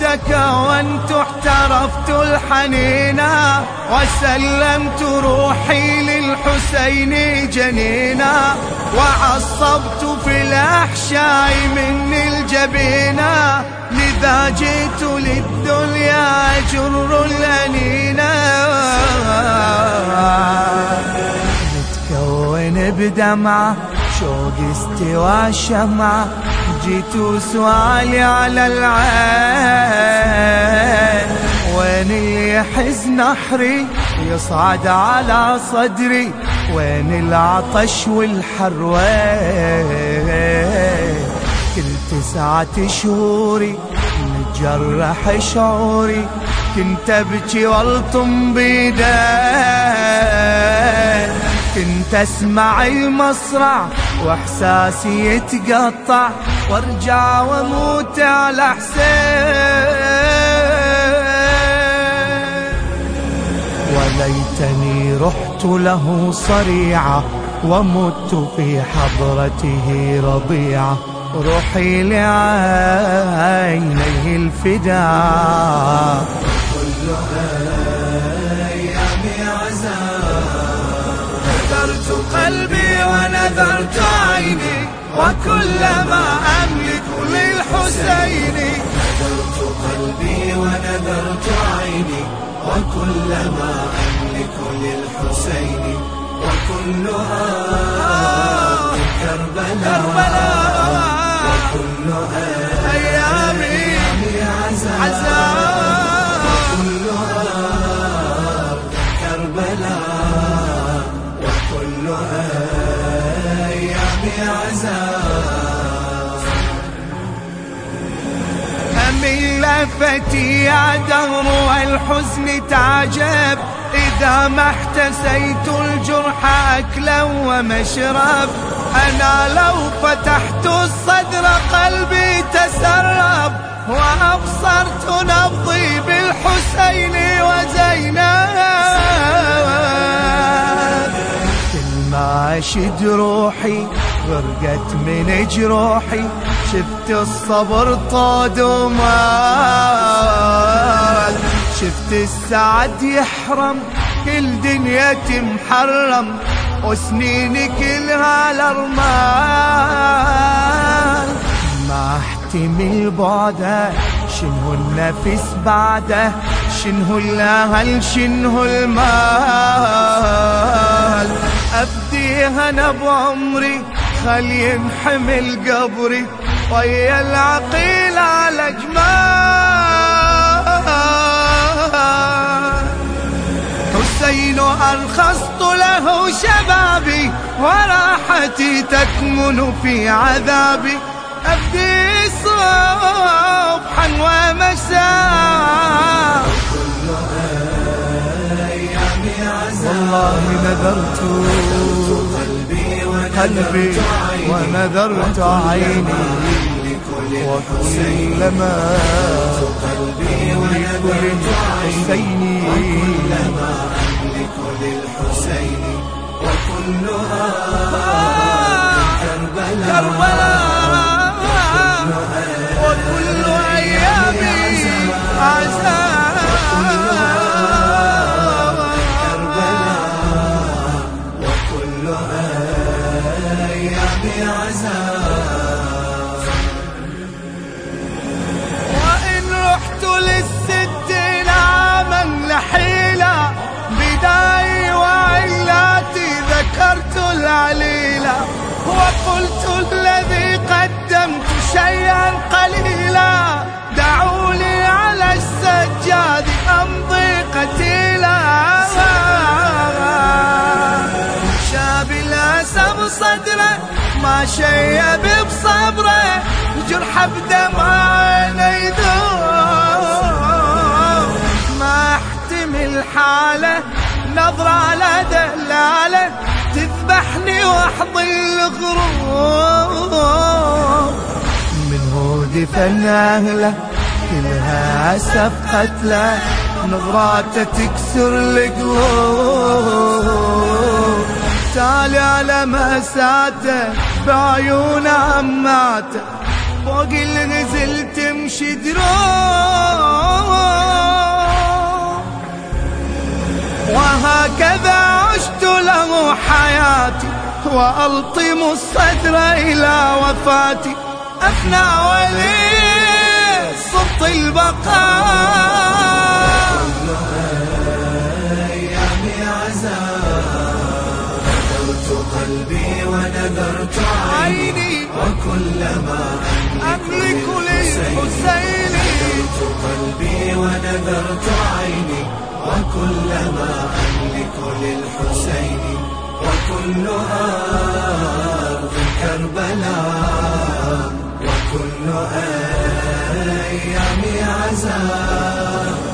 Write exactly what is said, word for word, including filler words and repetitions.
تكونت احترفت الحنينا وسلمت روحي للحسين جنينا وعصبت في الأحشاء مني الجبينا لذا جئت للدنيا أجر الأنينا متكون بدمعة شوق استوى شمعة جيت سؤالي على العين وين اللي يحز نحري يصعد على صدري وين العطش والحر وين كل تسعة شهوري متجرح شعوري كنت ابكي والطم بيدين كنت اسمع المصرع واحساسي يتقطع وارجع واموت على حسين وليتني رحت له صريعة ومت في حضرته رضيعة روحي لعينيه الفداء كلها أيامي عذاب نذرت قلبي ونذرت عيني وكلما أملك للحسين نذرت قلبي ونذرت عيني وكلما أملك للحسين وكلها كربلاء وكلها أيامي عذاب وكلها كربلاء وكلها أيامي عذاب أمن لفتي يا دهر والحزن تعجب إذا ما احتسيت الجرح أكلا ومشرب أنا لو فتحت الصدر قلبي تسرب وأبصرت نبضي بالحسين وزينب كل ما أشد روحي غرقت من جروحي شفت الصبر طاد ومال شفت السعد يحرم كل دنيتي محرم وسنيني كلها الأرمال ما احتمل بعده شنو النفس بعده شنو الأهل شنو المال أفديها أنا بعمري خلي ينحمل قبري ويا العقيل على جمال حسين أرخصت له شبابي وراحتي تكمن في عذابي أفدي صبحا ومساء والله نذرت قلبي ونذرت عيني وكلما لكل حسيني للحسين وكلها كربلاء وكل أيامي عذاب كربلاء وكلها أيامي عذاب وإن رحت للستين عاما لحيلة بداي وعلاتي ذكرت العليلة وقلت الذي قدمت شيئا قليلا دعوا لي على السجاد أمضي قتيلا شاب الأسى بصدره ما شيب بصبره جرح بدمع عيني ذوب ما احتمل حاله نظرة على دلالة تذبحني واحضن الغروب من هود فن أهله كلها أسف قتله نظراته تكسر القلوب تالي على مأساته بعيون عماته فوق الغزل تمشي دروب، وهكذا عشت له حياتي وألطم الصدر إلى وفاتي. أفنى ولي صبط البقاء أيامي عذاب، نذرت قلبي ونذرت عيني وكلما أملك للحسين، نذرت قلبي ونذرت عيني وكلما أملك للحسين، وكل أرض كربلاء وكل أيام عذاب.